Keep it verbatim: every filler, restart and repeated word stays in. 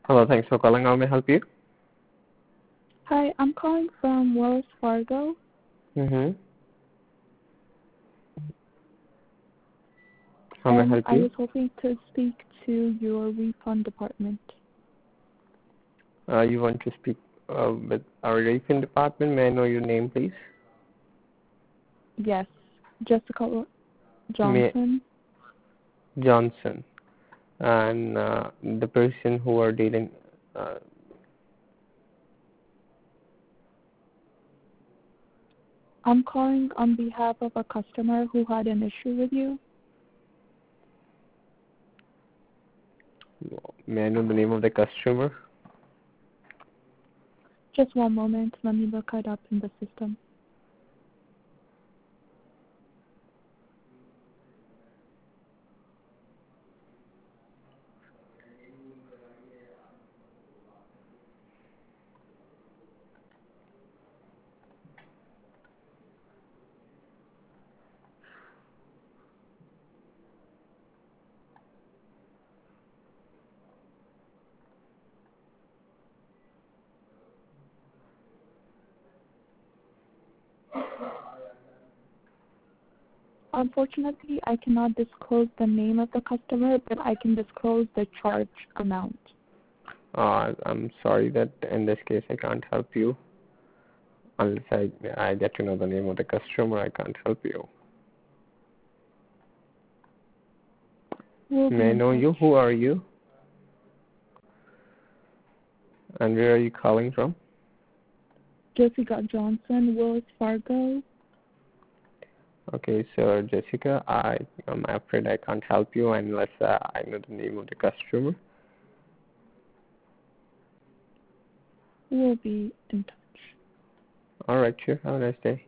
Hello, thanks for calling. How may I help you? Hi, I'm calling from Wells Fargo. Mm-hmm. How may I And help I you? was hoping to speak to your refund department. Uh, you want to speak uh, with our refund department? May I know your name, please? Yes, Jessica May Johnson. Johnson. And uh, the person who are dealing. Uh, I'm calling on behalf of a customer who had an issue with you. may I know the name of the customer? Just one moment. Let me look it up in the system. Unfortunately, I cannot disclose the name of the customer, but I can disclose the charge amount. Uh, I'm sorry that in this case I can't help you. Unless I, I get to know the name of the customer, I can't help you. We'll be May I in know touch. you? Who are you? And where are you calling from? Jessica Johnson, Wells Fargo. Okay, so Jessica, I am afraid I can't help you unless uh, I know the name of the customer. We'll be in touch. All right, sure. Have a nice day.